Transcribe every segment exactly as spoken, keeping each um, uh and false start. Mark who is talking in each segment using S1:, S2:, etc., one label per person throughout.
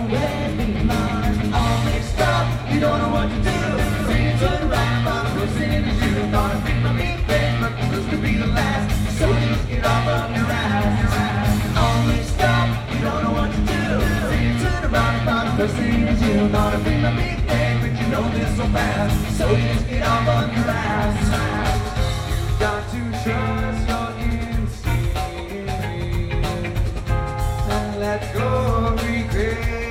S1: always be mine. All mixed up, you don't know what to do. Say you turn around, but I'm listening to you. Thought I'd pick my big bed, but this could be the last. So just get off of your ass. All mixed up, you don't know what to do. Say you turn around, but I'm listening to you. Thought I'd pick my big bed, but you know this so fast. So just get off of your ass. Got to trust your let go of regret.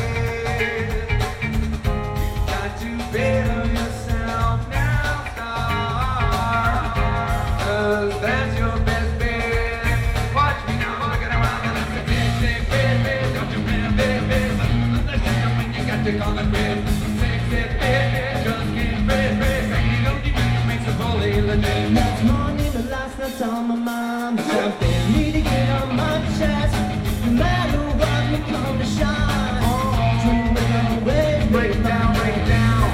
S1: You got to better yourself now, star. Cause that's your best bet. Watch me now, look at around and I'm a big, big, big, big. Don't you big, big, big. Let's see when you got to call it big. Big, big, big, just get big, big. You don't even make the bully legit. Next morning, the last night's on my mind. Something need to get on my chest. No matter what, we come to shine. Oh, break, break down, break down.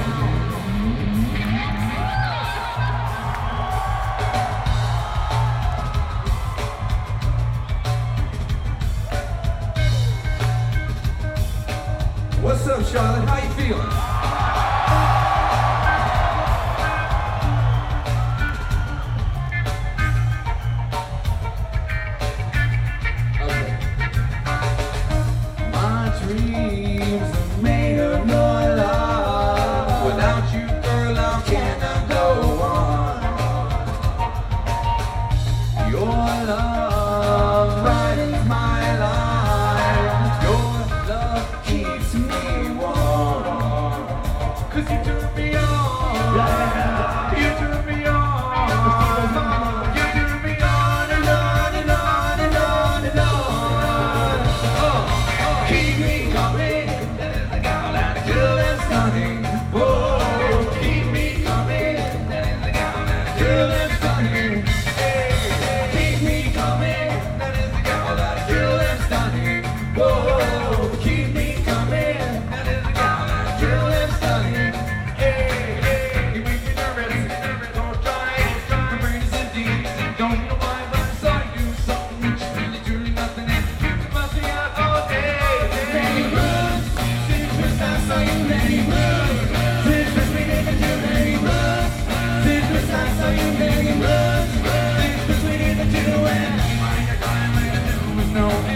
S1: What's up, Charlotte? How you feeling? Dreams are made of your love. Without you, girl, I cannot go on. Your love brightens my life. Your love keeps me warm. Cause you turn me on. Yeah. You turn me on. You turn me on and on and on and on and on. Oh, keep me coming, that is the gal that till it's stunning. Whoa, keep me coming, that is the gal that till it's stunning. Hey, keep me coming, that is the gal that till it's stunning. Whoa, keep me coming, that is the gal that till it's stunning. Hey, hey, you make me nervous, nervous, don't try, my brain is empty, don't know why, but I saw you do something which is really, truly nothing. It must be out all day.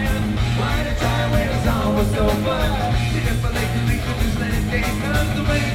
S1: So fun, see if I like to leave, just let it take us away.